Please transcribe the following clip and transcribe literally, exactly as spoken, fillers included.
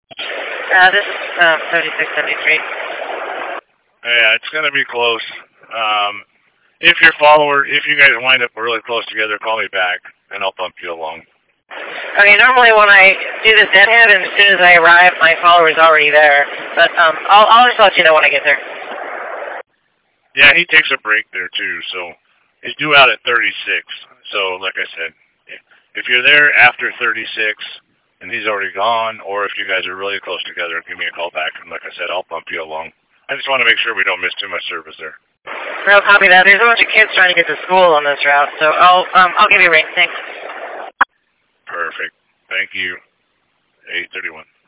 Uh, this is uh, thirty-six seventy-three. Yeah, it's going to be close. Um, if your follower, if you guys wind up really close together, call me back, and I'll bump you along. Okay, normally when I do this deadhead, and as soon as I arrive, my follower's already there. But um, I'll, I'll just let you know when I get there. Yeah, he takes a break there, too, so he's due out at thirty-six. So, like I said, if you're there after thirty-six, and he's already gone, or if you guys are really close together, give me a call back, and like I said, I'll bump you along. I just want to make sure we don't miss too much service there. No, copy that. There's a bunch of kids trying to get to school on this route, so I'll um, I'll give you a ring. Thanks. Perfect. Thank you. eight thirty-one.